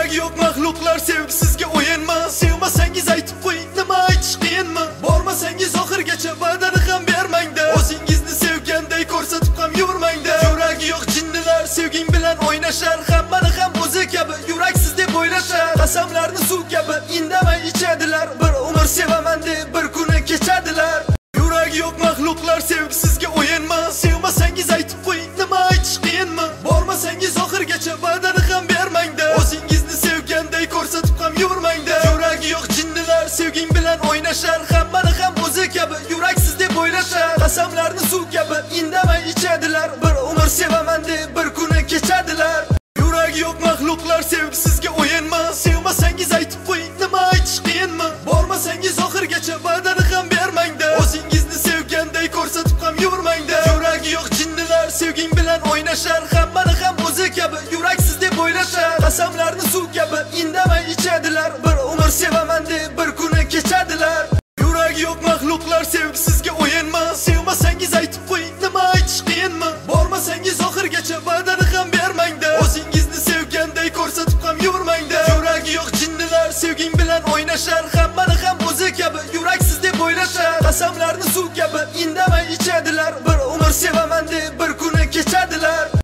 Yuragi yo'q mahluqlar sevgisizga o'yinmi? Sevmasangiz aytib qo'ying, nima aytish qiyinmi? Bormasangiz oxirgacha va'dani ham bermangda. O'zingizni sevganday ko'rsatib ham yurmangda. Yuragi yo'q jinnilar sevging bilan o'ynashar, hammani ham o'zi kabi yuraksiz deb o'ylashar. Qasamlarni suv kabi indamay ichadilar, bir umr sevaman deb bir kuni kechadilar. Yuragi yo'q mahluqlar sevgisizga o'yinmi? Sevmasangiz aytib qo'ying, nima aytish qiyinmi? Bormasangiz oxirgacha va'dani ham bermangda. O'zingizni sevganday ko'rsatib ham yurmangda. Yuragi yo'q jinnilar sevging bilan o'ynashar, hammani ham o'zi kabi yuraksiz deb o'ylashar. Qasamlarni suv kabi indamay ichadilar, bir umr sevaman deb bir kuni kechadilar. Yuragi yo'q mahluqlar sevgisizga o'yinmi? Sevmasangiz aytib qo'ying, nima aytish qiyinmi? Bormasangiz oxirgacha va'dani ham bermangda. O'zingizni sevganday ko'rsatib ham yurmangda. Yuragi yo'q jinnilar sevging bilan o'ynashar, hammani ham o'zi kabi yuraksiz deb o'ylashar. Qasamlarni suv kabi indamay ichadilar, bir umr sevaman deb bir kuni kechadilar. Yuragi yo'q mahluqlar sevgisizga o'yinmi?